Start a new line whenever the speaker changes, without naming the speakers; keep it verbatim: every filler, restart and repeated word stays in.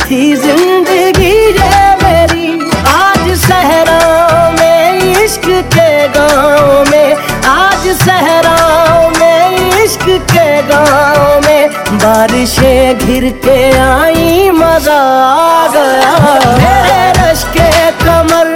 थी जिंदगी ये मेरी, आज सहराओं में इश्क के गाँव में, आज सहराओं में इश्क के गाँव में, बारिशें घिर के आई मजा आ गया। मेरे रश के कमर